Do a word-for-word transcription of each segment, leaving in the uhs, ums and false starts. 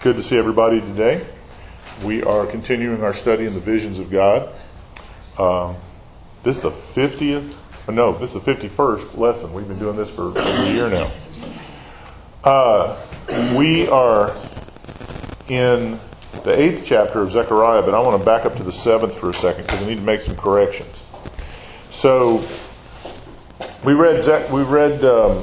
good to see everybody today. We are continuing our study in the visions of God. Um, this is the fiftieth, no, this is the fifty-first lesson. We've been doing this for over a year now. Uh, we are in the eighth chapter of Zechariah, but I want to back up to the seventh for a second because I need to make some corrections. So we read Ze- we read um,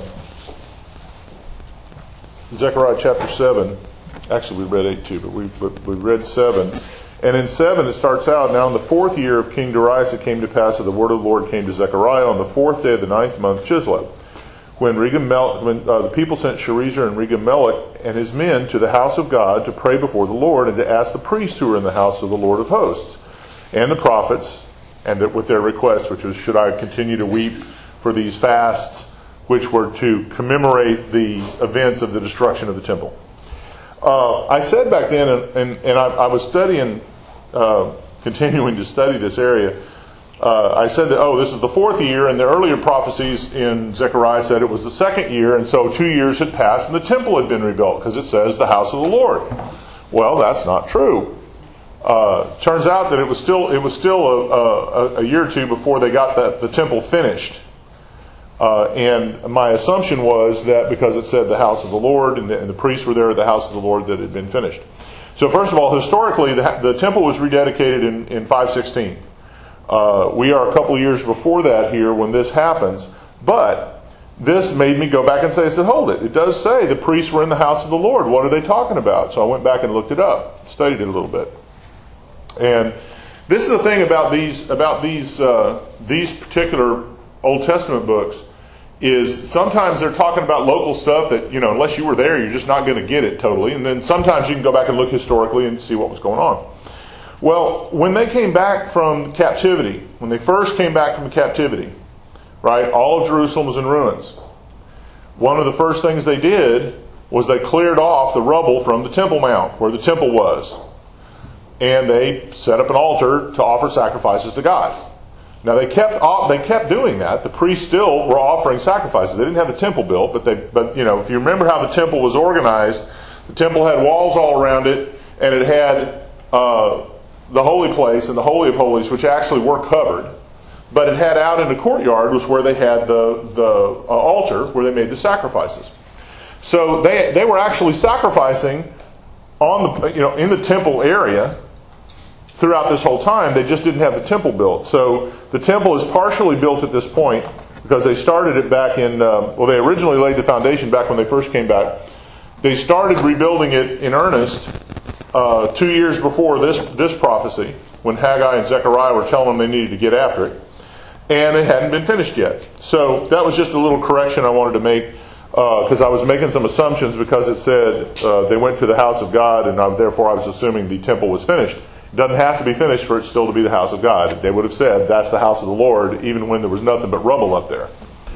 Zechariah chapter seven. Actually, we read eight too, but we but we read seven. And in seven, it starts out, now in the fourth year of King Darius, it came to pass that the word of the Lord came to Zechariah on the fourth day of the ninth month, Chislev, when Regem when uh, the people sent Sherezer and Regem-Melech and his men to the house of God to pray before the Lord and to ask the priests who were in the house of the Lord of hosts and the prophets, and with their request, which was, should I continue to weep for these fasts, which were to commemorate the events of the destruction of the temple. Uh, I said back then, and, and, and I, I was studying, uh, continuing to study this area, uh, I said that, oh, this is the fourth year, and the earlier prophecies in Zechariah said it was the second year, and so two years had passed, and the temple had been rebuilt, because it says the house of the Lord. Well, that's not true. Uh, turns out that it was still it was still a, a, a year or two before they got the, the temple finished. Uh, and my assumption was that because it said the house of the Lord and the, and the priests were there at the house of the Lord, that it had been finished. So first of all, historically, the, the temple was rededicated in, in five sixteen. Uh, we are a couple of years before that here when this happens. But this made me go back and say, I said, hold it. It does say the priests were in the house of the Lord. What are they talking about? So I went back and looked it up, studied it a little bit. And this is the thing about these about these uh, these particular Old Testament books, is sometimes they're talking about local stuff that, you know, unless you were there, you're just not going to get it totally. And then sometimes you can go back and look historically and see what was going on. Well, when they came back from captivity, when they first came back from captivity, right, all of Jerusalem was in ruins. One of the first things they did was they cleared off the rubble from the Temple Mount, where the temple was. And they set up an altar to offer sacrifices to God. Now they kept they kept doing that. The priests still were offering sacrifices. They didn't have the temple built, but they but you know, if you remember how the temple was organized, the temple had walls all around it, and it had uh, the holy place and the Holy of Holies, which actually were covered. But it had out in the courtyard was where they had the the uh, altar where they made the sacrifices. So they they were actually sacrificing on the you know in the temple area throughout this whole time. They just didn't have the temple built. So the temple is partially built at this point because they started it back in, um, well, they originally laid the foundation back when they first came back. They started rebuilding it in earnest uh, two years before this, this prophecy, when Haggai and Zechariah were telling them they needed to get after it. And it hadn't been finished yet. So that was just a little correction I wanted to make, because uh, I was making some assumptions because it said uh, they went to the house of God, and I, therefore I was assuming the temple was finished. It doesn't have to be finished for it still to be the house of God. They would have said that's the house of the Lord, even when there was nothing but rubble up there.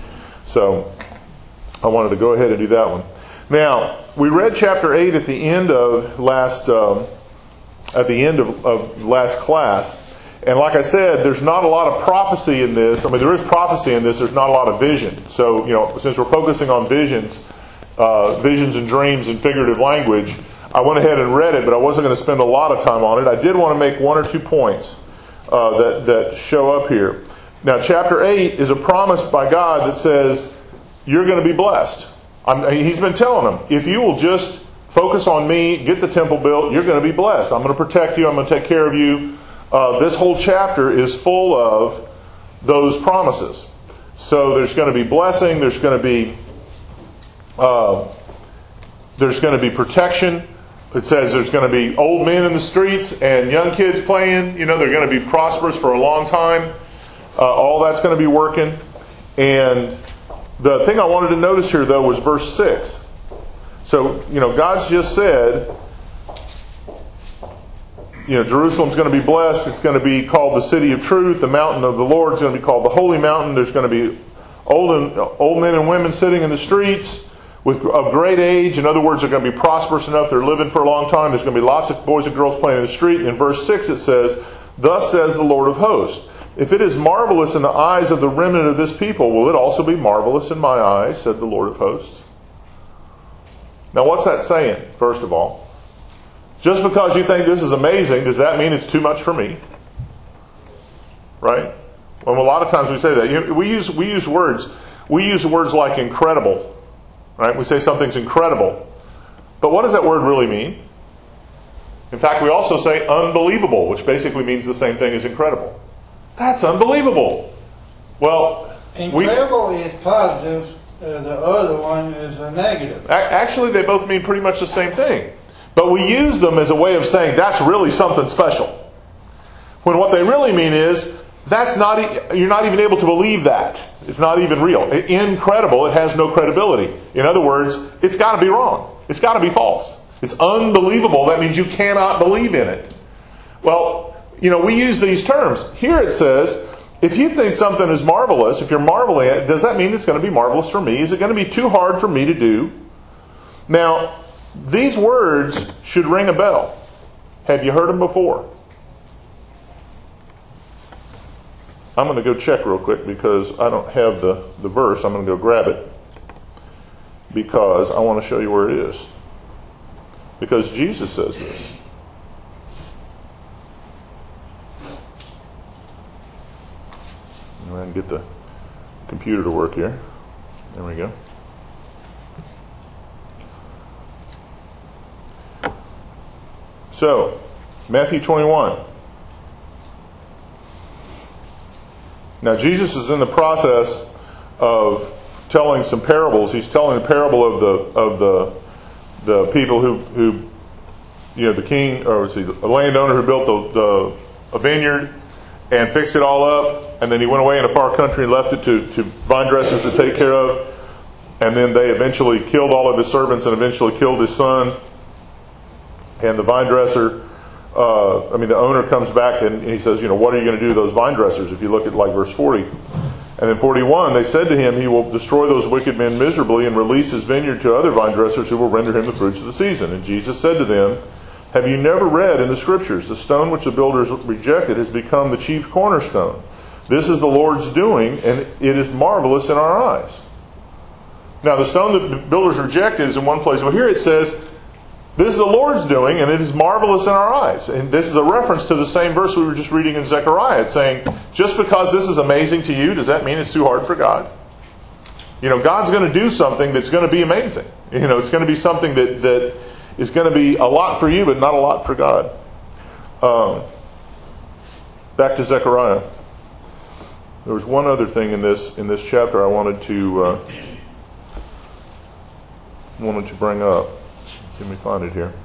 So I wanted to go ahead and do that one. Now, we read chapter eight at the end of last um, at the end of, of last class. And like I said, there's not a lot of prophecy in this. I mean, there is prophecy in this. There's not a lot of vision. So, you know, since we're focusing on visions, uh, visions and dreams and figurative language, I went ahead and read it, but I wasn't going to spend a lot of time on it. I did want to make one or two points uh, that, that show up here. Now, chapter eight is a promise by God that says, you're going to be blessed. I'm, he's been telling them, if you will just focus on me, get the temple built, you're going to be blessed. I'm going to protect you. I'm going to take care of you. Uh, this whole chapter is full of those promises. So there's going to be blessing. There's going to be uh, there's going to be protection. It says there's going to be old men in the streets and young kids playing. You know, they're going to be prosperous for a long time. Uh, all that's going to be working. And the thing I wanted to notice here, though, was verse six. So, you know, God's just said, you know, Jerusalem's going to be blessed. It's going to be called the city of truth. The mountain of the Lord is going to be called the holy mountain. There's going to be old and, old men and women sitting in the streets with of great age. In other words, they're going to be prosperous enough. They're living for a long time. There's going to be lots of boys and girls playing in the street. And in verse six it says, thus says the Lord of hosts, if it is marvelous in the eyes of the remnant of this people, will it also be marvelous in my eyes, said the Lord of hosts. Now what's that saying, first of all? Just because you think this is amazing, does that mean it's too much for me? Right? Well, a lot of times we say that. You know, we use we use words. We use words like incredible. Right? We say something's incredible. But what does that word really mean? In fact, we also say unbelievable, which basically means the same thing as incredible. That's unbelievable. Well, incredible we, is positive. Uh, the other one is a negative. Actually, they both mean pretty much the same thing. But we use them as a way of saying that's really something special. When what they really mean is that's not you're not even able to believe that. It's not even real. Incredible, it has no credibility. In other words, it's got to be wrong. It's got to be false. It's unbelievable. That means you cannot believe in it. Well, you know, we use these terms. Here it says, if you think something is marvelous, if you're marveling at it, does that mean it's going to be marvelous for me? Is it going to be too hard for me to do? Now, these words should ring a bell. Have you heard them before? I'm going to go check real quick because I don't have the, the verse. I'm going to go grab it because I want to show you where it is. Because Jesus says this. I'm going to get the computer to work here. There we go. So, Matthew twenty-one. Now, Jesus is in the process of telling some parables. He's telling the parable of the of the the people who who you know the king or let's see, a landowner who built the, the a vineyard and fixed it all up, and then he went away in a far country and left it to, to vine dressers to take care of, and then they eventually killed all of his servants and eventually killed his son. And the vine dresser, uh, I mean the owner comes back and he says, you know, what are you going to do to those vine dressers? If you look at like verse forty. And in forty-one, they said to him, he will destroy those wicked men miserably and release his vineyard to other vine dressers who will render him the fruits of the season. And Jesus said to them, have you never read in the Scriptures, the stone which the builders rejected has become the chief cornerstone? This is the Lord's doing, and it is marvelous in our eyes. Now, the stone that the builders rejected is in one place. Well, here it says, this is the Lord's doing, and it is marvelous in our eyes. And this is a reference to the same verse we were just reading in Zechariah. It's saying, just because this is amazing to you, does that mean it's too hard for God? You know, God's going to do something that's going to be amazing. You know, it's going to be something that, that is going to be a lot for you, but not a lot for God. Um, back to Zechariah. There was one other thing in this in this chapter I wanted to uh, wanted to bring up. Let me find it here.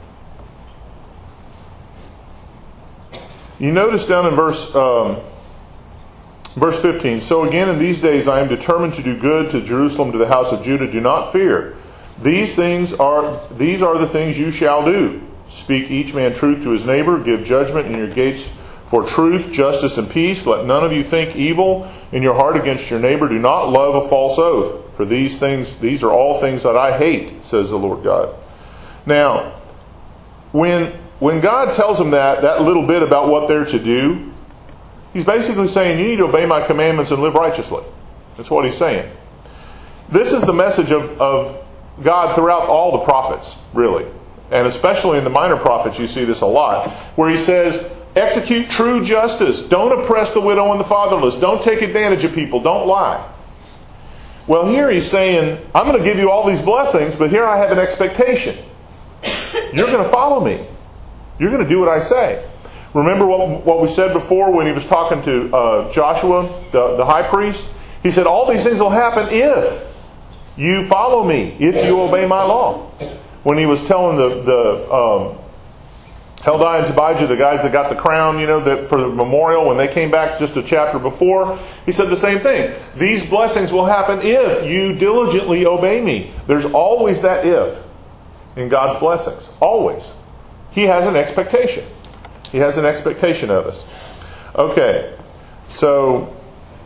You notice down in verse um, verse fifteen. So again, in these days I am determined to do good to Jerusalem, to the house of Judah. Do not fear. These things are these are the things you shall do. Speak each man truth to his neighbor. Give judgment in your gates for truth, justice, and peace. Let none of you think evil in your heart against your neighbor. Do not love a false oath. For these things, these are all things that I hate, says the Lord God. Now, when when God tells them that, that little bit about what they're to do, He's basically saying, you need to obey my commandments and live righteously. That's what He's saying. This is the message of, of God throughout all the prophets, really. And especially in the minor prophets, you see this a lot. Where He says, execute true justice. Don't oppress the widow and the fatherless. Don't take advantage of people. Don't lie. Well, here He's saying, I'm going to give you all these blessings, but here I have an expectation. You're going to follow me. You're going to do what I say. Remember what, what we said before when He was talking to uh, Joshua, the, the high priest? He said, all these things will happen if you follow me, if you obey my law. When He was telling the, the um, Heldai and Tobijah, the guys that got the crown, you know, that for the memorial, when they came back just a chapter before, He said the same thing. These blessings will happen if you diligently obey me. There's always that if in God's blessings. Always. He has an expectation. He has an expectation of us. Okay. So,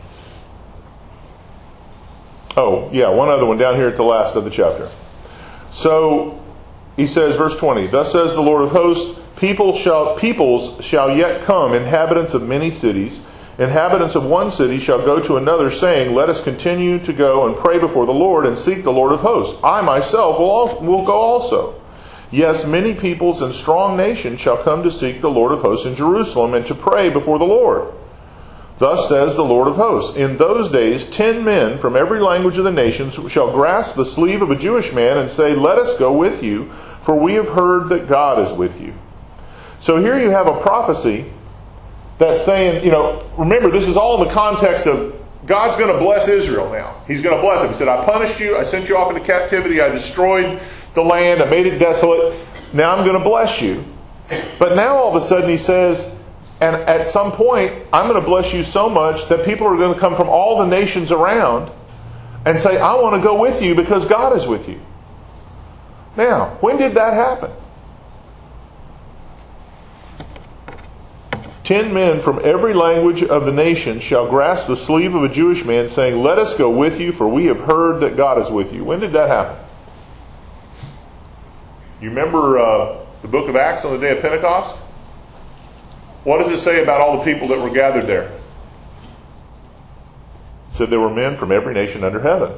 oh, yeah, one other one down here at the last of the chapter. So, He says, verse twenty, thus says the Lord of hosts, People shall, peoples shall yet come, inhabitants of many cities. Inhabitants of one city shall go to another, saying, let us continue to go and pray before the Lord and seek the Lord of hosts. I myself will, also, will go also. Yes, many peoples and strong nations shall come to seek the Lord of hosts in Jerusalem and to pray before the Lord. Thus says the Lord of hosts, in those days ten men from every language of the nations shall grasp the sleeve of a Jewish man and say, let us go with you, for we have heard that God is with you. So here you have a prophecy that's saying, you know, remember this is all in the context of God's going to bless Israel now. He's going to bless them. He said, I punished you, I sent you off into captivity, I destroyed the land, I made it desolate. Now I'm going to bless you. But now all of a sudden he says, and at some point, I'm going to bless you so much that people are going to come from all the nations around and say, I want to go with you because God is with you. Now, when did that happen? Ten men from every language of the nation shall grasp the sleeve of a Jewish man, saying, let us go with you, for we have heard that God is with you. When did that happen? You remember uh, the book of Acts on the day of Pentecost? What does it say about all the people that were gathered there? It said there were men from every nation under heaven.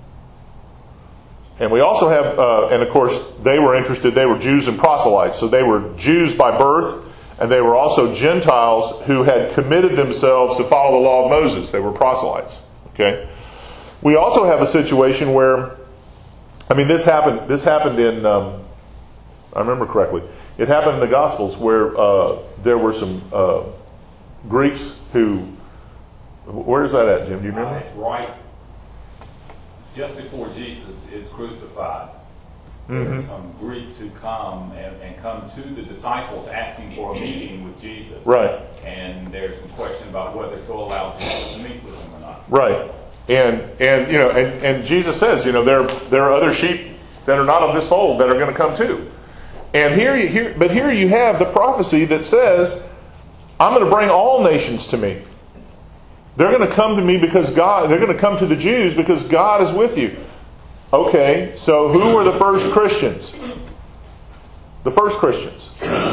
And we also have, uh, and of course, they were interested, they were Jews and proselytes. So they were Jews by birth, and they were also Gentiles who had committed themselves to follow the law of Moses. They were proselytes. Okay? We also have a situation where, I mean, this happened, this happened in, um, I remember correctly, it happened in the Gospels where uh, there were some uh, Greeks who... Where is that at, Jim? Do you remember? Uh, it's right just before Jesus is crucified. Mm-hmm. There are some Greeks who come and, and come to the disciples asking for a meeting with Jesus. Right. And there's some question about whether to allow Jesus to meet with them or not. Right. And, and you know, and, and Jesus says, you know, there, there are other sheep that are not of this fold that are going to come too. And here you hear, but here you have the prophecy that says, I'm going to bring all nations to me. They're going to come to me because God, they're going to come to the Jews because God is with you. Okay, so who were the first Christians? The first Christians.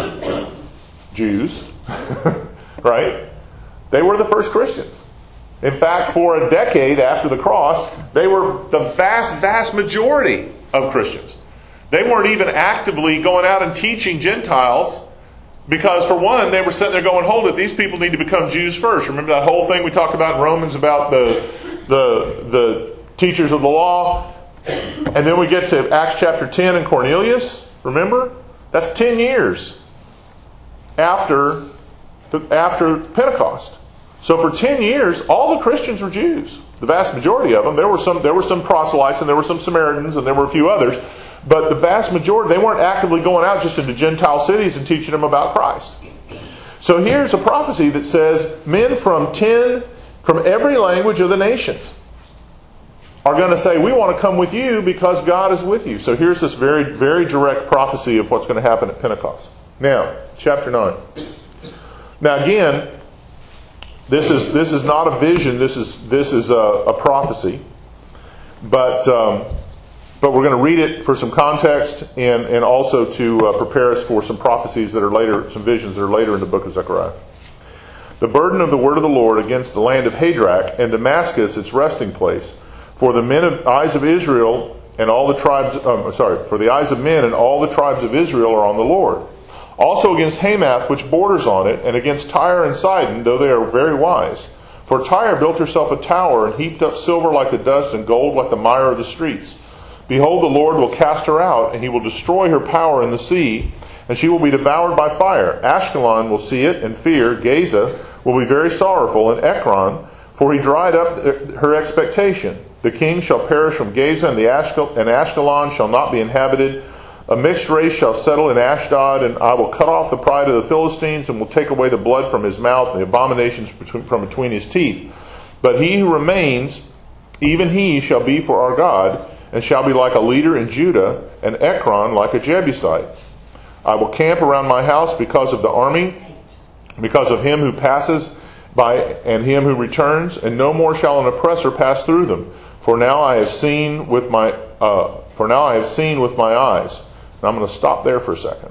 Jews. Right? They were the first Christians. In fact, for a decade after the cross, they were the vast, vast majority of Christians. They weren't even actively going out and teaching Gentiles because, for one, they were sitting there going, hold it, these people need to become Jews first. Remember that whole thing we talked about in Romans about the, the, the teachers of the law? And then we get to Acts chapter ten and Cornelius. Remember? That's ten years after, after Pentecost. So for ten years, all the Christians were Jews. The vast majority of them. There were some, there were some proselytes and there were some Samaritans and there were a few others. But the vast majority, they weren't actively going out just into Gentile cities and teaching them about Christ. So here's a prophecy that says men from ten, from every language of the nations are going to say, we want to come with you because God is with you. So here's this very, very direct prophecy of what's going to happen at Pentecost. Now, chapter nine. Now again, this is this is not a vision. This is this is a, a prophecy. But um, but we're going to read it for some context and and also to uh, prepare us for some prophecies that are later, some visions that are later in the book of Zechariah. The burden of the word of the Lord against the land of Hadrach and Damascus, its resting place. For the men of, eyes of Israel and all the tribes, um, sorry, for the eyes of men and all the tribes of Israel are on the Lord. Also against Hamath, which borders on it, and against Tyre and Sidon, though they are very wise. For Tyre built herself a tower, and heaped up silver like the dust, and gold like the mire of the streets. Behold, the Lord will cast her out, and he will destroy her power in the sea, and she will be devoured by fire. Ashkelon will see it and fear. Gaza will be very sorrowful, and Ekron, for he dried up her expectation. The king shall perish from Gaza, and the Ashkel- and Ashkelon shall not be inhabited. A mixed race shall settle in Ashdod, and I will cut off the pride of the Philistines, and will take away the blood from his mouth, and the abominations from between his teeth. But he who remains, even he shall be for our God, and shall be like a leader in Judah, and Ekron like a Jebusite. I will camp around my house because of the army, because of him who passes by, and him who returns, and no more shall an oppressor pass through them. For now I have seen with my uh, for now I have seen with my eyes. And I'm going to stop there for a second.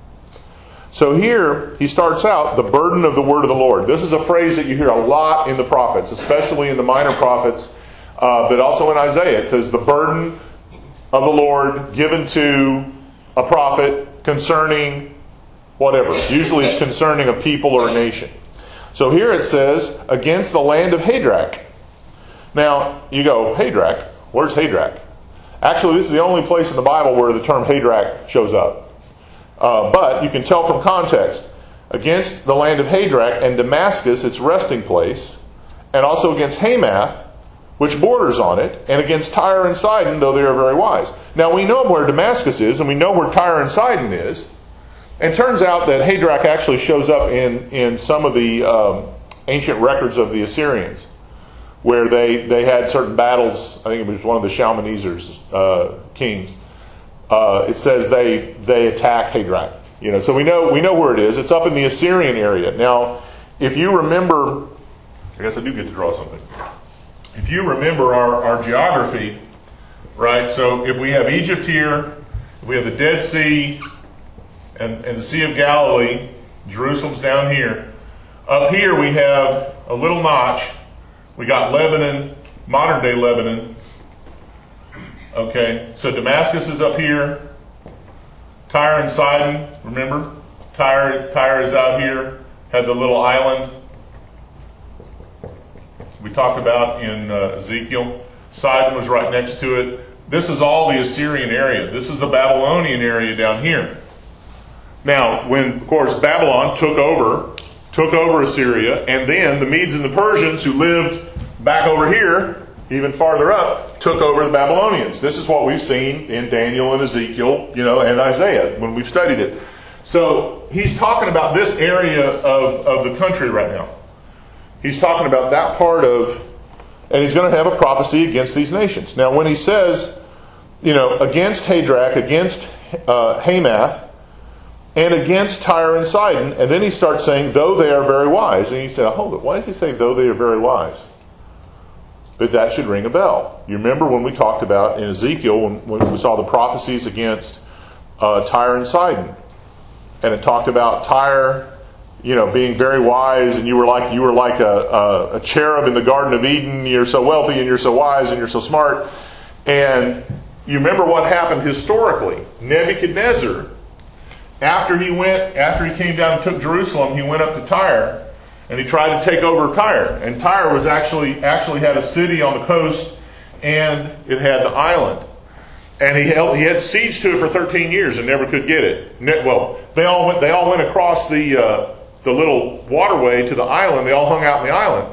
So here he starts out the burden of the word of the Lord. This is a phrase that you hear a lot in the prophets, especially in the minor prophets, uh, but also in Isaiah. It says the burden of the Lord given to a prophet concerning whatever. Usually it's concerning a people or a nation. So here it says, against the land of Hadrach. Now, you go, Hadrach? Where's Hadrach? Actually, this is the only place in the Bible where the term Hadrach shows up. Uh, but you can tell from context. Against the land of Hadrach and Damascus, its resting place, and also against Hamath, which borders on it, and against Tyre and Sidon, though they are very wise. Now, we know where Damascus is, and we know where Tyre and Sidon is. And it turns out that Hadrach actually shows up in, in some of the um, ancient records of the Assyrians, where they, they had certain battles. I think it was one of the Shalmaneser's uh, kings. Uh, it says they they attack Hadrach. You know, so we know we know where it is. It's up in the Assyrian area. Now, if you remember, I guess I do get to draw something. If you remember our, our geography, right? So if we have Egypt here, if we have the Dead Sea and, and the Sea of Galilee, Jerusalem's down here. Up here we have a little notch. We got Lebanon, modern day Lebanon. Okay, so Damascus is up here. Tyre and Sidon, remember? Tyre, Tyre is out here, had the little island we talked about in uh, Ezekiel. Sidon was right next to it. This is all the Assyrian area. This is the Babylonian area down here. Now, when, of course, Babylon took over, took over Assyria, and then the Medes and the Persians, who lived back over here, even farther up, took over the Babylonians. This is what we've seen in Daniel and Ezekiel, you know, and Isaiah when we've studied it. So he's talking about this area of, of the country right now. He's talking about that part of, and he's going to have a prophecy against these nations. Now, when he says, you know, against Hadrach, against uh, Hamath, and against Tyre and Sidon, and then he starts saying, though they are very wise. And he said, hold it, why does he say, though they are very wise? But that should ring a bell. You remember when we talked about in Ezekiel, when, when we saw the prophecies against uh, Tyre and Sidon, and it talked about Tyre, you know, being very wise, and you were like you were like a, a, a cherub in the Garden of Eden. You're so wealthy, and you're so wise, and you're so smart. And you remember what happened historically. Nebuchadnezzar, after he went, after he came down and took Jerusalem, he went up to Tyre. And he tried to take over Tyre. And Tyre was actually actually had a city on the coast, and it had the island. And he held, he had siege to it for thirteen years and never could get it. Well, they all went they all went across the uh, the little waterway to the island. They all hung out in the island.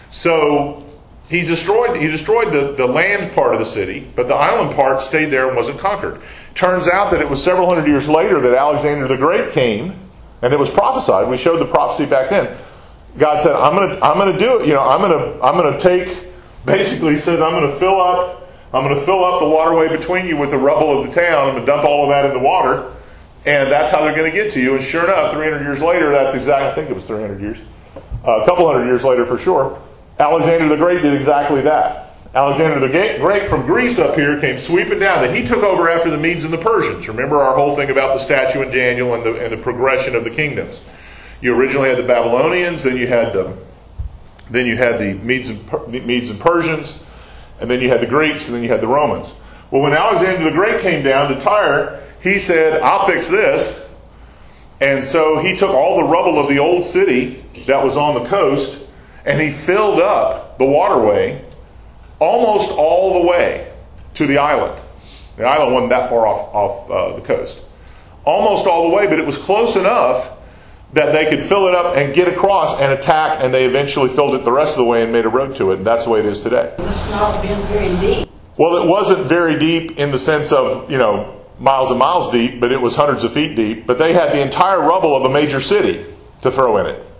So he destroyed he destroyed the, the land part of the city, but the island part stayed there and wasn't conquered. Turns out that it was several hundred years later that Alexander the Great came, and it was prophesied. We showed the prophecy back then. God said, I'm gonna I'm gonna do it, you know, I'm gonna I'm gonna take basically he says I'm gonna fill up I'm gonna fill up the waterway between you with the rubble of the town. I'm gonna dump all of that in the water, and that's how they're gonna get to you. And sure enough, three hundred years later, that's exactly I think it was three hundred years. Uh, a couple hundred years later for sure. Alexander the Great did exactly that. Alexander the Great from Greece up here came sweeping down. That he took over after the Medes and the Persians. Remember our whole thing about the statue in Daniel and the and the progression of the kingdoms. You originally had the Babylonians, then you had the, then you had the Medes and, Medes and Persians, and then you had the Greeks, and then you had the Romans. Well, when Alexander the Great came down to Tyre, he said, I'll fix this. And so he took all the rubble of the old city that was on the coast, and he filled up the waterway almost all the way to the island. The island wasn't that far off, off uh, the coast. Almost all the way, but it was close enough that they could fill it up and get across and attack, and they eventually filled it the rest of the way and made a road to it, and that's the way it is today. It must not have been very deep. Well, it wasn't very deep in the sense of, you know, miles and miles deep, but it was hundreds of feet deep. But they had the entire rubble of a major city to throw in it.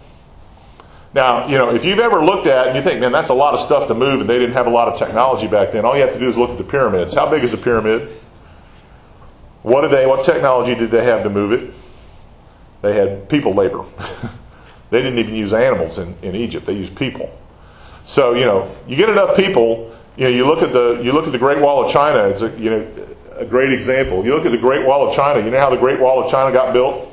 Now, you know, if you've ever looked at and you think, man, that's a lot of stuff to move, and they didn't have a lot of technology back then, all you have to do is look at the pyramids. How big is a pyramid? What did they, what technology did they have to move it? They had people labor. They didn't even use animals in, in Egypt. They used people. So, you know, you get enough people, you know, you look at the you look at the Great Wall of China, it's a you know a great example. You look at the Great Wall of China, you know how the Great Wall of China got built?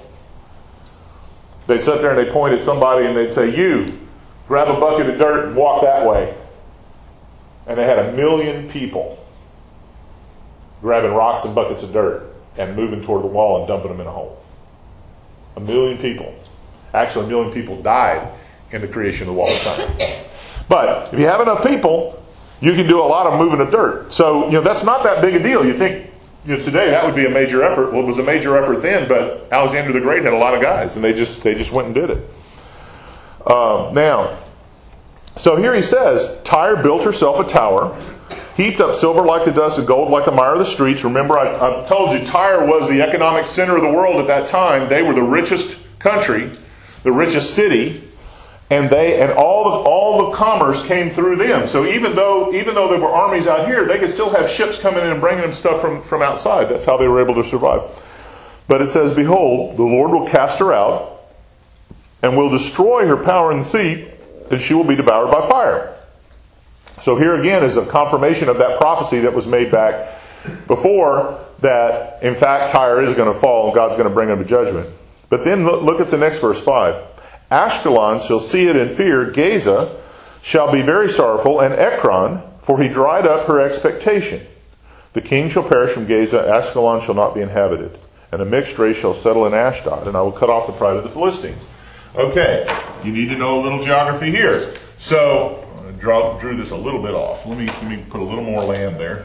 They'd sit there and they'd point at somebody and they'd say, you, grab a bucket of dirt and walk that way. And they had a million people grabbing rocks and buckets of dirt. and moving toward the wall and dumping them in a hole. A million people. Actually, a million people died in the creation of the wall of China. But if you have enough people, you can do a lot of moving of dirt. So, you know, that's not that big a deal. You think, you know, today that would be a major effort. Well, it was a major effort then, but Alexander the Great had a lot of guys, and they just they just went and did it. Uh, now, so here he says, Tyre built herself a tower, heaped up silver like the dust and gold like the mire of the streets. Remember, I, I told you Tyre was the economic center of the world at that time. They were the richest country, the richest city, and they and all the all the commerce came through them. So even though even though there were armies out here, they could still have ships coming in and bringing them stuff from, from outside. That's how they were able to survive. But it says, behold, the Lord will cast her out and will destroy her power in the sea, and she will be devoured by fire. So here again is a confirmation of that prophecy that was made back before, that in fact Tyre is going to fall and God's going to bring them to judgment. But then look, look at the next verse five. Ashkelon shall see it in fear, Gaza shall be very sorrowful, and Ekron, for he dried up her expectation. The king shall perish from Gaza, Ashkelon shall not be inhabited, and a mixed race shall settle in Ashdod, and I will cut off the pride of the Philistines. Okay, you need to know a little geography here. So, I draw, drew this a little bit off. Let me, let me put a little more land there.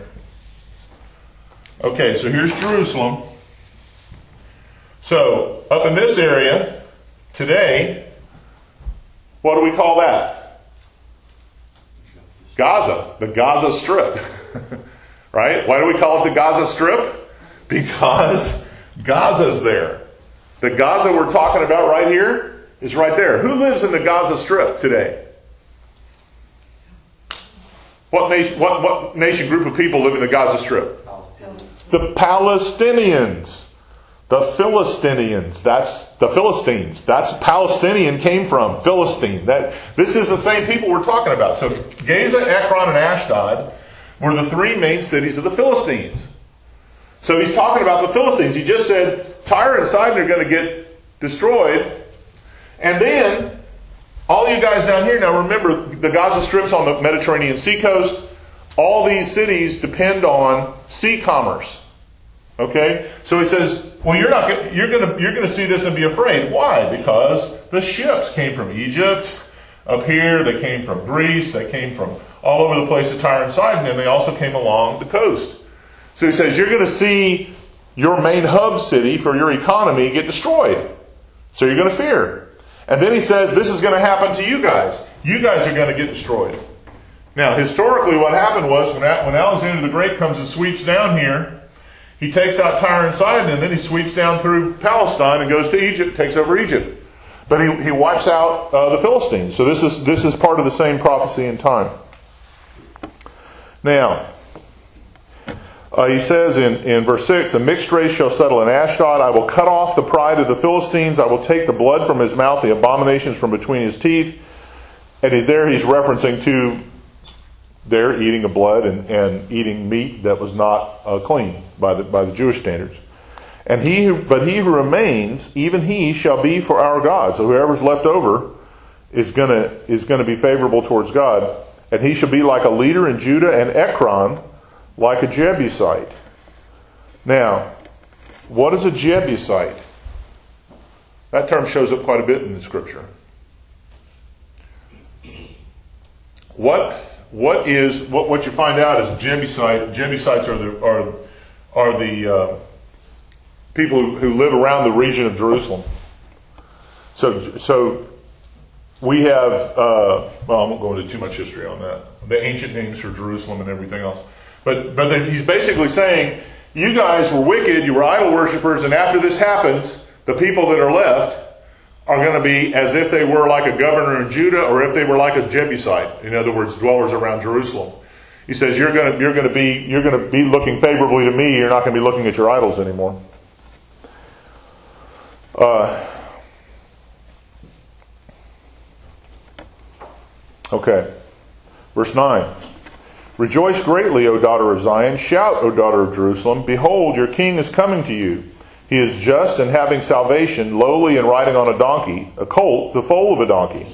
Okay, so here's Jerusalem. So, up in this area, today, what do we call that? Gaza. The Gaza Strip. Right? Why do we call it the Gaza Strip? Because Gaza's there. The Gaza we're talking about right here is right there. Who lives in the Gaza Strip today? What nation, what, what nation group of people live in the Gaza Strip? The Palestinians. The Philistinians. That's the Philistines. That's Palestinian came from. Philistine. That this is the same people we're talking about. So Gaza, Ekron, and Ashdod were the three main cities of the Philistines. So he's talking about the Philistines. He just said Tyre and Sidon are going to get destroyed. And then all you guys down here, now remember the Gaza Strip's on the Mediterranean sea coast. All these cities depend on sea commerce. Okay? So he says, well, you're not gonna, you're going to you're going to see this and be afraid. Why? Because the ships came from Egypt up here, they came from Greece, they came from all over the place to Tyre and Sidon, and they also came along the coast. So he says, you're going to see your main hub city for your economy get destroyed. So you're going to fear. And then he says, this is going to happen to you guys. You guys are going to get destroyed. Now, historically what happened was, when Alexander the Great comes and sweeps down here, he takes out Tyre and Sidon, and then he sweeps down through Palestine and goes to Egypt, takes over Egypt. But he, he wipes out uh, the Philistines. So this is this is part of the same prophecy in time. Now, uh, he says in, in verse six, a mixed race shall settle in Ashdod. I will cut off the pride of the Philistines. I will take the blood from his mouth, the abominations from between his teeth. And he's, there he's referencing to their eating of blood and, and eating meat that was not uh, clean by the by the Jewish standards. And he who, but he who remains, even he shall be for our God. So whoever's left over is gonna is gonna be favorable towards God, and he shall be like a leader in Judah, and Ekron like a Jebusite. Now, what is a Jebusite? That term shows up quite a bit in the scripture. What what is what what you find out is Jebusite. Jebusites are the are are the uh, people who, who live around the region of Jerusalem. So so we have uh, well, I won't go into too much history on that. The ancient names for Jerusalem and everything else. But but then he's basically saying, you guys were wicked, you were idol worshippers, and after this happens, the people that are left are going to be as if they were like a governor in Judah, or if they were like a Jebusite. In other words, dwellers around Jerusalem. He says you're going to you're going to be you're going to be looking favorably to me. You're not going to be looking at your idols anymore. Uh, okay, verse nine. Rejoice greatly, O daughter of Zion. Shout, O daughter of Jerusalem. Behold, your king is coming to you. He is just and having salvation, lowly and riding on a donkey, a colt, the foal of a donkey.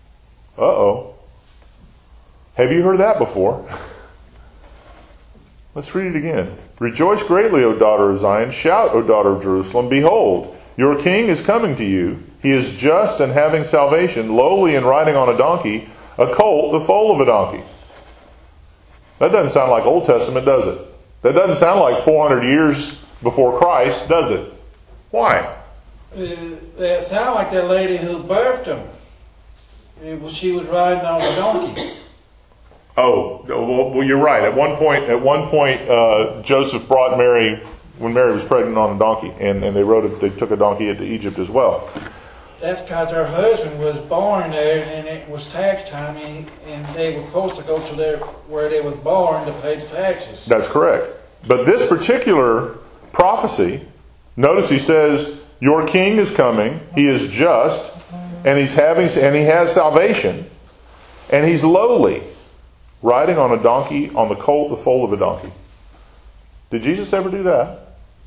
Uh-oh. Have you heard that before? Let's read it again. Rejoice greatly, O daughter of Zion. Shout, O daughter of Jerusalem. Behold, your king is coming to you. He is just and having salvation, lowly and riding on a donkey, a colt, the foal of a donkey. That doesn't sound like Old Testament, does it? That doesn't sound like four hundred years before Christ, does it? Why? Uh, it sounded like that lady who birthed him. It was, she was riding on a donkey. Oh, well, well, you're right. At one point, at one point, uh, Joseph brought Mary when Mary was pregnant on a donkey, and, and they rode it. They took a donkey into Egypt as well. That's because her husband was born there, and it was tax time, and, and they were supposed to go to their where they was born to pay the taxes. That's correct. But this particular prophecy, notice he says, "Your king is coming. He is just, and he's having, and he has salvation, and he's lowly, riding on a donkey, on the colt, the foal of a donkey." Did Jesus ever do that?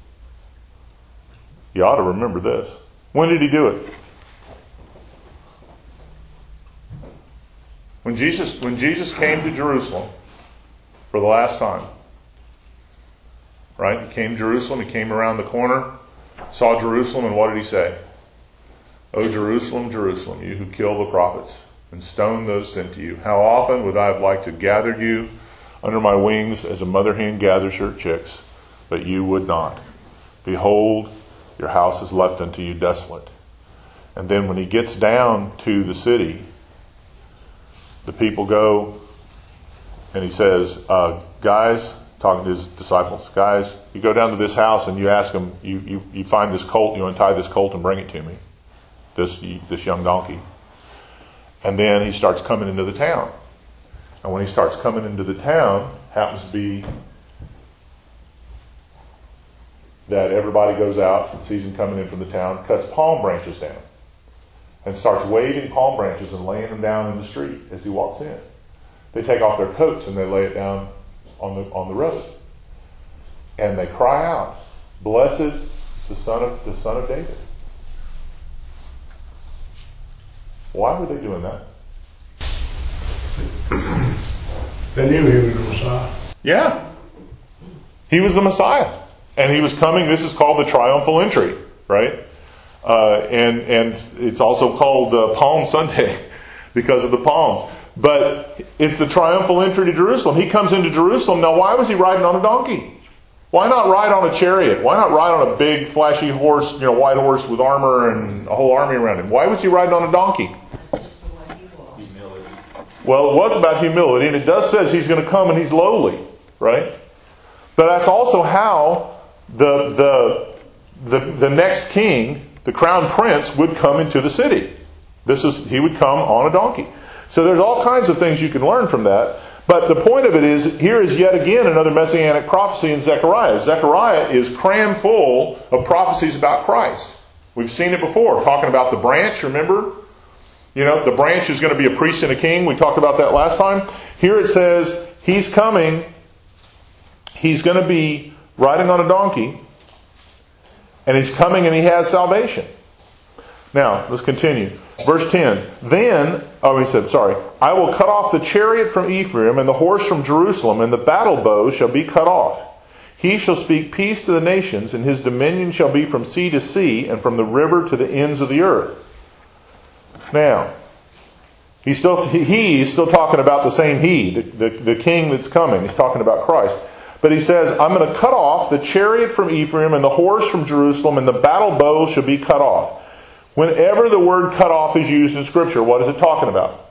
You ought to remember this. When did he do it? When Jesus, when Jesus came to Jerusalem for the last time. Right? He came to Jerusalem, he came around the corner, saw Jerusalem, and what did he say? "O Jerusalem, Jerusalem, you who kill the prophets and stone those sent to you. How often would I have liked to gather you under my wings as a mother hen gathers her chicks, but you would not. Behold, your house is left unto you desolate." And then when he gets down to the city, the people go, and he says, uh, guys, talking to his disciples, guys, you go down to this house and you ask them, you, you, you find this colt, you untie this colt and bring it to me, this, this young donkey. And then he starts coming into the town. And when he starts coming into the town, happens to be that everybody goes out and sees him coming in from the town, cuts palm branches down, and starts waving palm branches and laying them down in the street as he walks in. They take off their coats and they lay it down on the on the road. And they cry out, "Blessed is the son of the son of David." Why were they doing that? They knew he was the Messiah. Yeah. He was the Messiah. And he was coming. This is called the triumphal entry, right? Uh, and, and it's also called uh, Palm Sunday because of the palms. But it's the triumphal entry to Jerusalem. He comes into Jerusalem. Now, why was he riding on a donkey? Why not ride on a chariot? Why not ride on a big, flashy horse, you know, white horse with armor and a whole army around him? Why was he riding on a donkey? Humility. Well, it was about humility, and it does says he's going to come and he's lowly, right? But that's also how the the the the next king, the crown prince, would come into the city. This is he would come on a donkey. So there's all kinds of things you can learn from that. But the point of it is, here is yet again another messianic prophecy in Zechariah. Zechariah is crammed full of prophecies about Christ. We've seen it before, talking about the branch, remember? You know, the branch is going to be a priest and a king. We talked about that last time. Here it says, he's coming. He's going to be riding on a donkey. And he's coming and he has salvation. Now, let's continue. Verse ten. Then, oh, he said, sorry. "I will cut off the chariot from Ephraim and the horse from Jerusalem, and the battle bow shall be cut off. He shall speak peace to the nations, and his dominion shall be from sea to sea, and from the river to the ends of the earth." Now, he's still, he's still talking about the same he, the, the, the king that's coming. He's talking about Christ. But he says, "I'm going to cut off the chariot from Ephraim and the horse from Jerusalem, and the battle bow shall be cut off." Whenever the word cut off is used in Scripture, what is it talking about?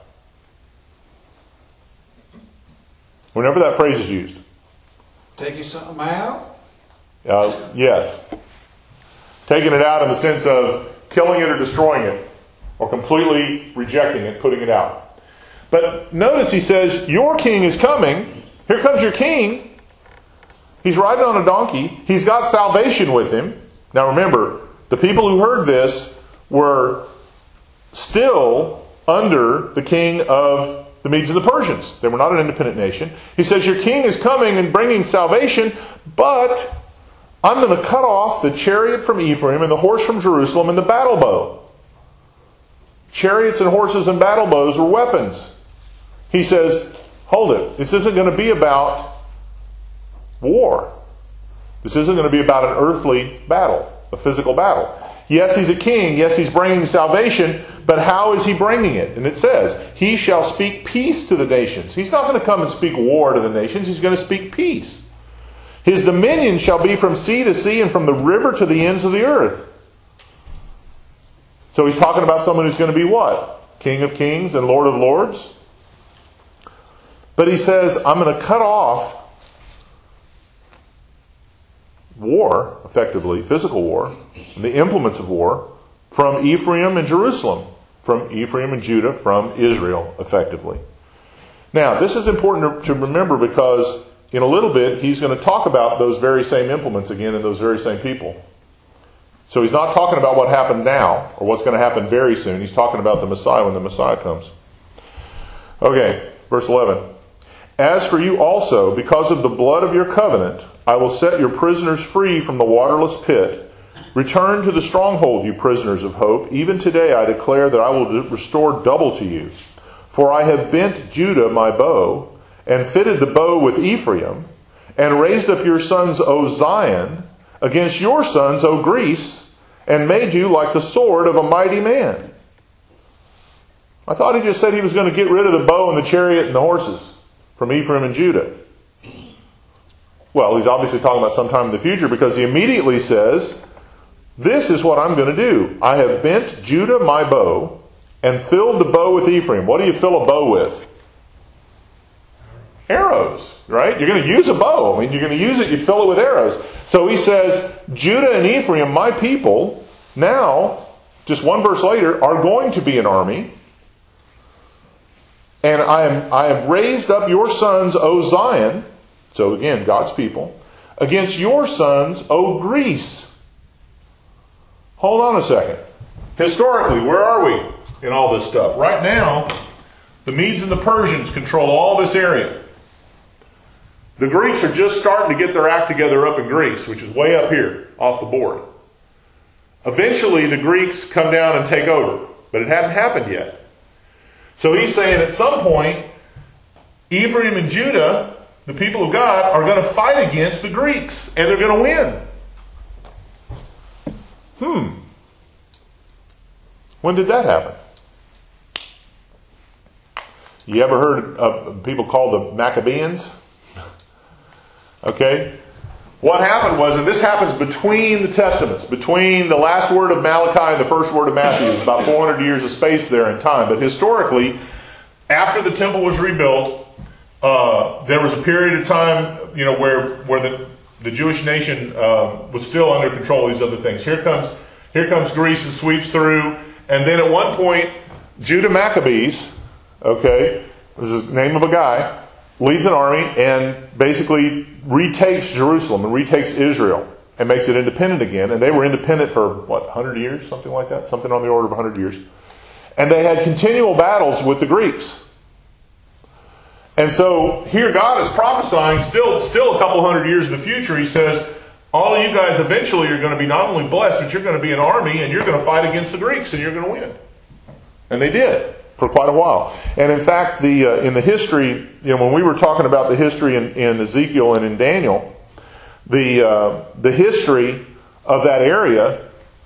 Whenever that phrase is used. Taking something out? Uh, yes. Taking it out in the sense of killing it or destroying it, or completely rejecting it, putting it out. But notice he says, "Your king is coming." Here comes your king. He's riding on a donkey. He's got salvation with him. Now remember, the people who heard this were still under the king of the Medes and the Persians. They were not an independent nation. He says, "Your king is coming and bringing salvation, but I'm going to cut off the chariot from Ephraim and the horse from Jerusalem and the battle bow." Chariots and horses and battle bows were weapons. He says, hold it. This isn't going to be about war. This isn't going to be about an earthly battle, a physical battle. Yes, he's a king. Yes, he's bringing salvation. But how is he bringing it? And it says, he shall speak peace to the nations. He's not going to come and speak war to the nations. He's going to speak peace. His dominion shall be from sea to sea and from the river to the ends of the earth. So he's talking about someone who's going to be what? King of kings and Lord of lords. But he says, I'm going to cut off war, effectively, physical war, and the implements of war, from Ephraim and Jerusalem, from Ephraim and Judah, from Israel, effectively. Now, this is important to remember because in a little bit, he's going to talk about those very same implements again and those very same people. So he's not talking about what happened now, or what's going to happen very soon. He's talking about the Messiah when the Messiah comes. Okay, verse eleven. As for you also, because of the blood of your covenant, I will set your prisoners free from the waterless pit. Return to the stronghold, you prisoners of hope. Even today I declare that I will restore double to you. For I have bent Judah my bow, and fitted the bow with Ephraim, and raised up your sons, O Zion, against your sons, O Greece, and made you like the sword of a mighty man. I thought he just said he was going to get rid of the bow and the chariot and the horses from Ephraim and Judah. Well, he's obviously talking about sometime in the future because he immediately says, this is what I'm going to do. I have bent Judah my bow and filled the bow with Ephraim. What do you fill a bow with? Arrows, right? You're going to use a bow. I mean, you're going to use it, you fill it with arrows. So he says, Judah and Ephraim, my people, now, just one verse later, are going to be an army. And I am I have raised up your sons, O Zion, so again, God's people, against your sons, O Greece. Hold on a second. Historically, where are we in all this stuff? Right now, the Medes and the Persians control all this area. The Greeks are just starting to get their act together up in Greece, which is way up here, off the board. Eventually, the Greeks come down and take over, but it hadn't happened yet. So he's saying at some point, Ephraim and Judah, the people of God, are going to fight against the Greeks, and they're going to win. Hmm. When did that happen? You ever heard of people called the Maccabees? Okay. What happened was, and this happens between the Testaments, between the last word of Malachi and the first word of Matthew, it's about four hundred years of space there in time. But historically, after the temple was rebuilt, uh, there was a period of time, you know, where where the the Jewish nation uh, was still under control of these other things. Here comes here comes Greece and sweeps through, and then at one point, Judah Maccabees, okay, there's the name of a guy, leads an army and basically retakes Jerusalem and retakes Israel and makes it independent again. And they were independent for, what, one hundred years? Something like that? Something on the order of one hundred years. And they had continual battles with the Greeks. And so here God is prophesying still, still a couple hundred years in the future. He says, all of you guys eventually are going to be not only blessed, but you're going to be an army and you're going to fight against the Greeks and you're going to win. And they did. For quite a while. And in fact, the uh, in the history, you know, when we were talking about the history in, in Ezekiel and in Daniel, the uh, the history of that area,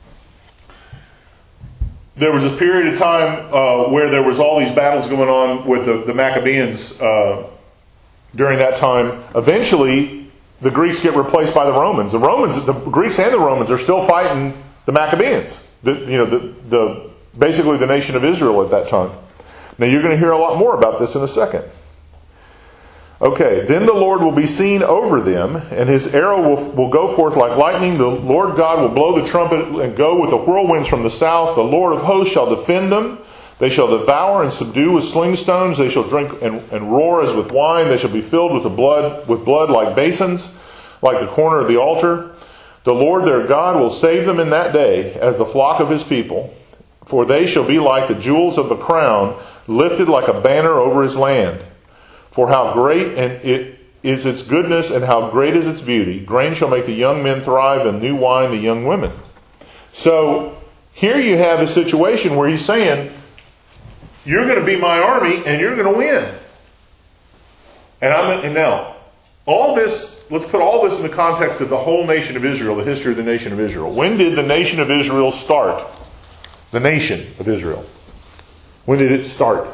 there was a period of time uh, where there was all these battles going on with the, the Maccabees uh, during that time. Eventually, the Greeks get replaced by the Romans. The Romans, the Greeks and the Romans are still fighting the Maccabees. The, you know, the the basically the nation of Israel at that time. Now you're going to hear a lot more about this in a second. Okay, then the Lord will be seen over them, and his arrow will, will go forth like lightning. The Lord God will blow the trumpet and go with the whirlwinds from the south. The Lord of hosts shall defend them. They shall devour and subdue with sling stones. They shall drink and, and roar as with wine. They shall be filled with the blood, with blood like basins, like the corner of the altar. The Lord their God will save them in that day as the flock of his people. For they shall be like the jewels of the crown, lifted like a banner over his land. For how great and it is its goodness, and how great is its beauty. Grain shall make the young men thrive, and new wine the young women. So here you have a situation where he's saying, you're going to be my army, and you're going to win. And I'm and now all this let's put all this in the context of the whole nation of Israel, the history of the nation of Israel. When did the nation of Israel start? The nation of Israel. When did it start?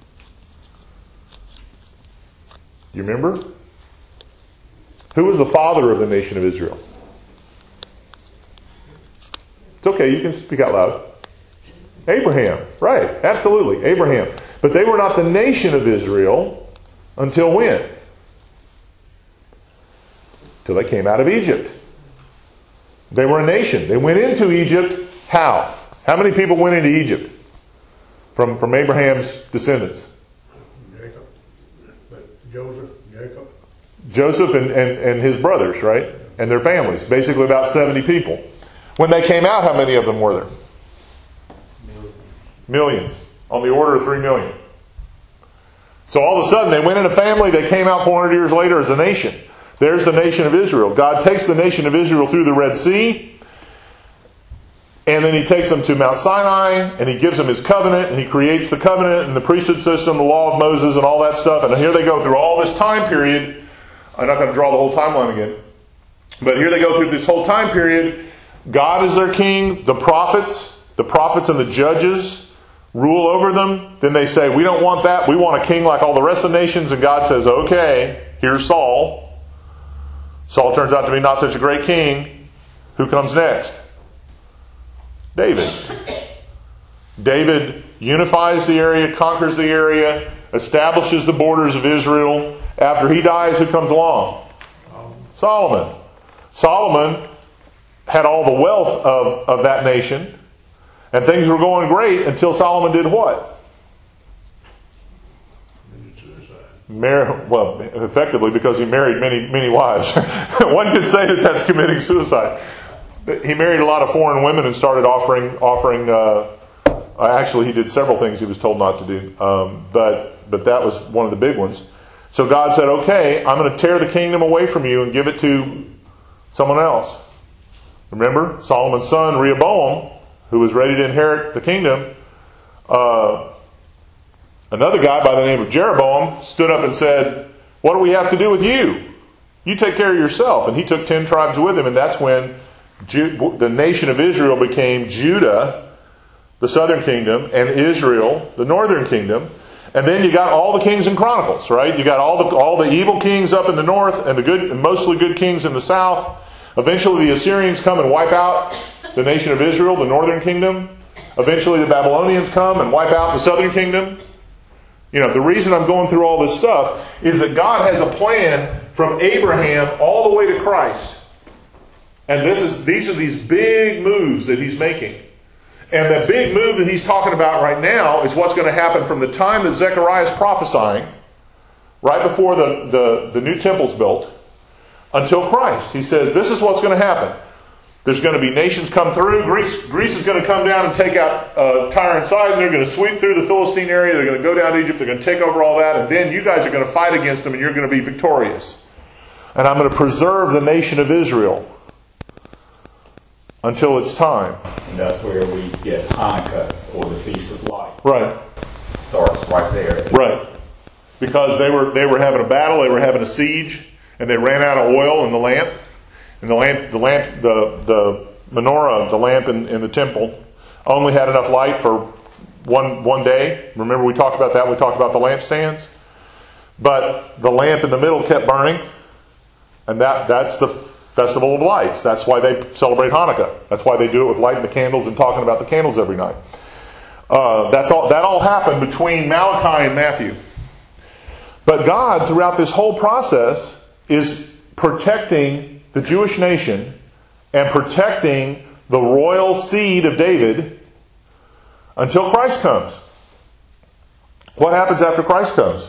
You remember? Who was the father of the nation of Israel? It's okay, you can speak out loud. Abraham. Right, absolutely, Abraham. But they were not the nation of Israel until when? Till they came out of Egypt. They were a nation. They went into Egypt. How? How many people went into Egypt from, from Abraham's descendants? Jacob. But Joseph, Jacob. Joseph and, and, and his brothers, right? And their families. Basically about seventy people. When they came out, how many of them were there? Millions. Millions. On the order of three million. So all of a sudden, they went in a family, they came out four hundred years later as a nation. There's the nation of Israel. God takes the nation of Israel through the Red Sea, and then He takes them to Mount Sinai, and He gives them His covenant, and He creates the covenant and the priesthood system, the law of Moses, and all that stuff. And here they go through all this time period. I'm not going to draw the whole timeline again. But here they go through this whole time period. God is their king. The prophets, the prophets and the judges rule over them. Then they say, we don't want that. We want a king like all the rest of the nations. And God says, okay, here's Saul. Saul turns out to be not such a great king. Who comes next? David. David unifies the area, conquers the area, establishes the borders of Israel. After he dies, who comes along? Solomon. Solomon had all the wealth of, of that nation, and things were going great until Solomon did what? Mar- well, effectively, because he married many, many wives. One could say that that's committing suicide. He married a lot of foreign women and started offering, offering. Uh, actually, he did several things he was told not to do, um, but but that was one of the big ones. So God said, "Okay, I'm going to tear the kingdom away from you and give it to someone else." Remember, Solomon's son Rehoboam, who was ready to inherit the kingdom. Uh, Another guy by the name of Jeroboam stood up and said, what do we have to do with you? You take care of yourself. And he took ten tribes with him, and that's when Ju- the nation of Israel became Judah, the southern kingdom, and Israel, the northern kingdom. And then you got all the kings in Chronicles, right? You got all the all the evil kings up in the north and the good, and mostly good kings in the south. Eventually the Assyrians come and wipe out the nation of Israel, the northern kingdom. Eventually the Babylonians come and wipe out the southern kingdom. You know, the reason I'm going through all this stuff is that God has a plan from Abraham all the way to Christ. And this is these are these big moves that He's making. And the big move that He's talking about right now is what's going to happen from the time that Zechariah is prophesying, right before the, the, the new temple's built, until Christ. He says, this is what's going to happen. There's going to be nations come through. Greece, Greece is going to come down and take out uh, Tyre and Sidon. They're going to sweep through the Philistine area. They're going to go down to Egypt. They're going to take over all that. And then you guys are going to fight against them and you're going to be victorious. And I'm going to preserve the nation of Israel until it's time. And that's where we get Hanukkah, or the Feast of Light. Right. Starts right there. Right. Because they were they were having a battle. They were having a siege. And they ran out of oil in the lamp. And the lamp, the lamp, the, the menorah, the lamp in, in the temple, only had enough light for one one day. Remember we talked about that. We talked about the lampstands. But the lamp in the middle kept burning. And that that's the Festival of Lights. That's why they celebrate Hanukkah. That's why they do it with lighting the candles and talking about the candles every night. Uh, that's all. That all happened between Malachi and Matthew. But God, throughout this whole process, is protecting the Jewish nation and protecting the royal seed of David until Christ comes. What happens after Christ comes?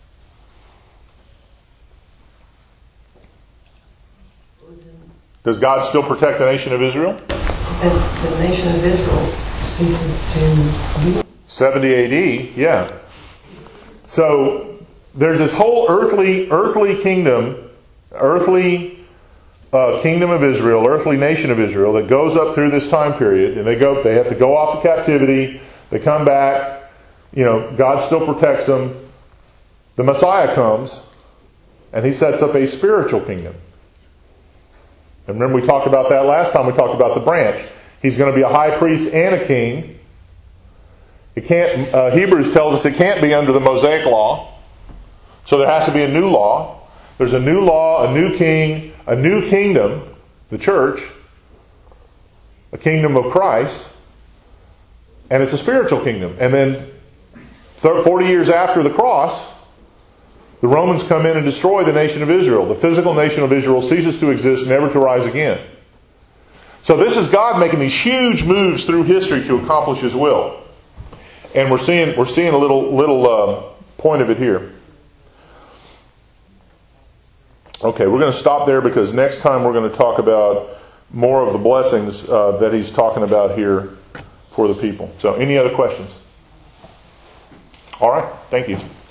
Does God still protect the nation of Israel? The, the nation of Israel ceases to... seventy A D, yeah. So there's this whole earthly earthly kingdom, earthly uh, kingdom of Israel, earthly nation of Israel that goes up through this time period, and they go. They have to go off to captivity. They come back. You know, God still protects them. The Messiah comes, and He sets up a spiritual kingdom. And remember we talked about that last time we talked about the branch. He's going to be a high priest and a king. It can't, uh, Hebrews tells us it can't be under the Mosaic law. So there has to be a new law. There's a new law, a new king, a new kingdom, the church, a kingdom of Christ, and it's a spiritual kingdom. And then forty years after the cross, the Romans come in and destroy the nation of Israel. The physical nation of Israel ceases to exist, never to rise again. So this is God making these huge moves through history to accomplish His will. And we're seeing we're seeing a little little uh, point of it here. Okay, we're going to stop there because next time we're going to talk about more of the blessings uh, that He's talking about here for the people. So, any other questions? All right, thank you.